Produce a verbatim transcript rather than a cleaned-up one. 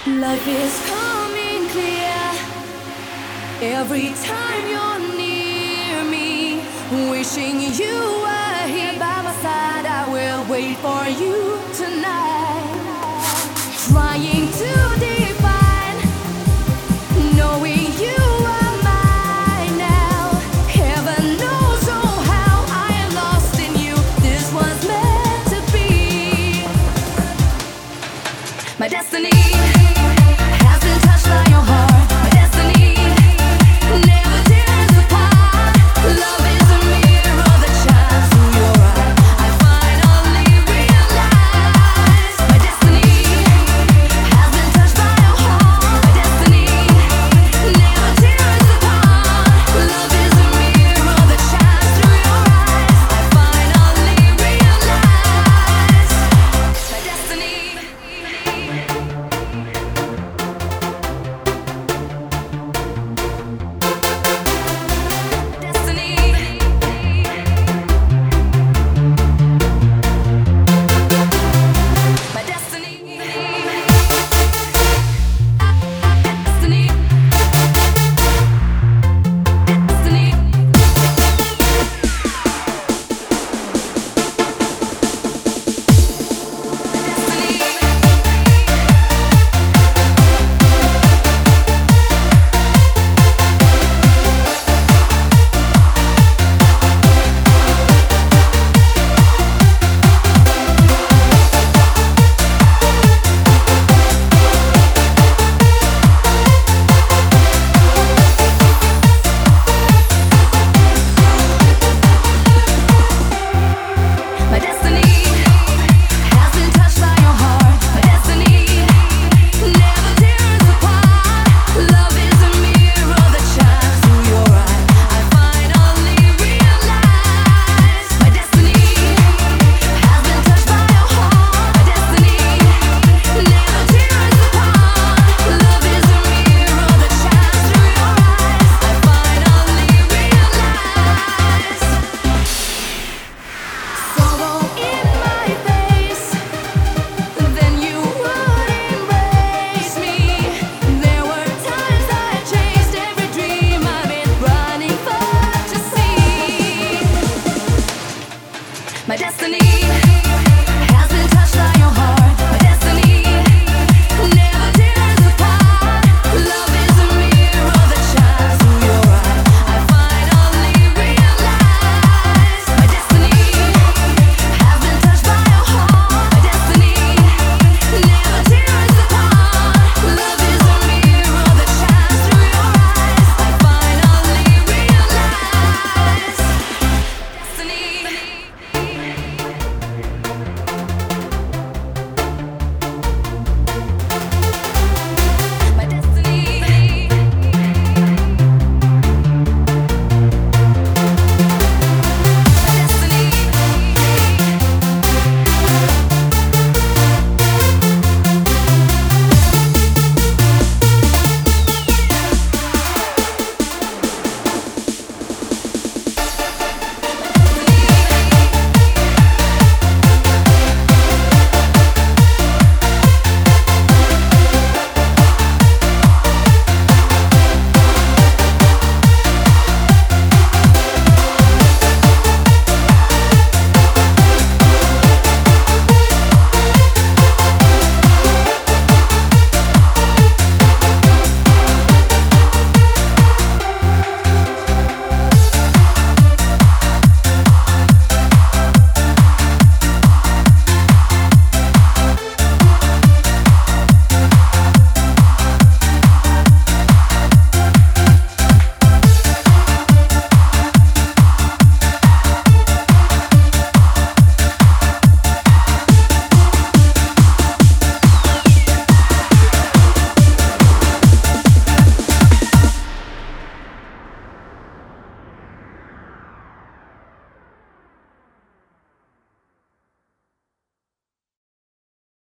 Life is coming clear every time you're near me. Wishing you were here by my side. I will wait for you tonight. Trying to define, knowing you are mine now. Heaven knows oh how I am lost in you. This was meant to be. My destiny has been touched by your heart.